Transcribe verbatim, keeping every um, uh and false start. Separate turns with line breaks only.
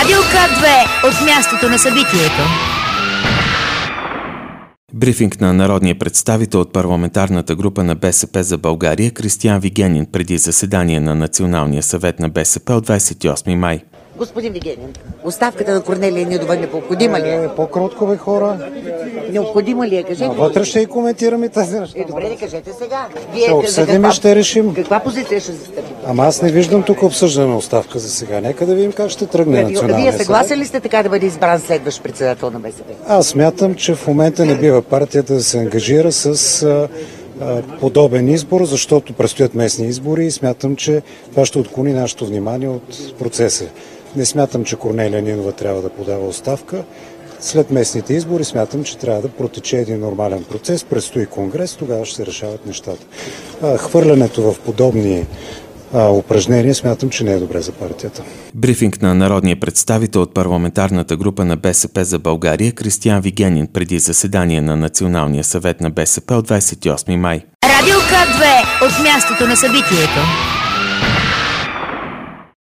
Радио К две от мястото на събитието.
Брифинг на народния представител от парламентарната група на БСП за България Кристиан Вигенин преди заседание на Националния съвет на БСП от двадесет и осми май.
Господин Вигенин, оставката на Корнелия Нинова необходима ли е?
Е, по-кротко бе, хора.
Необходима ли е? Кажете.
Вътре ще и коментираме тази неща.
Е, добре, не кажете сега.
Ще обсъдим и ще решим.
Каква позиция ще застъпите?
Ама аз не виждам тук обсъждане на оставка за сега. Нека да видим как ще тръгне националния
Вие
съвет.
съгласен ли сте така да бъде избран следващ председател на БСП?
Аз смятам, че в момента не бива партията да се ангажира с а, а, подобен избор, защото предстоят местни избори и смятам, че това ще отклони нашето внимание от процеса. Не смятам, че Корнелия Нинова трябва да подава оставка. След местните избори смятам, че трябва да протече един нормален процес. Предстои конгрес, тогава ще се решават нещата. А, хвърлянето в подобни а, упражнения смятам, че не е добре за партията.
Брифинг на народния представител от парламентарната група на БСП за България Кристиан Вигенин преди заседание на Националния съвет на БСП от двадесет и осми май.
Радио К две от мястото на събитието.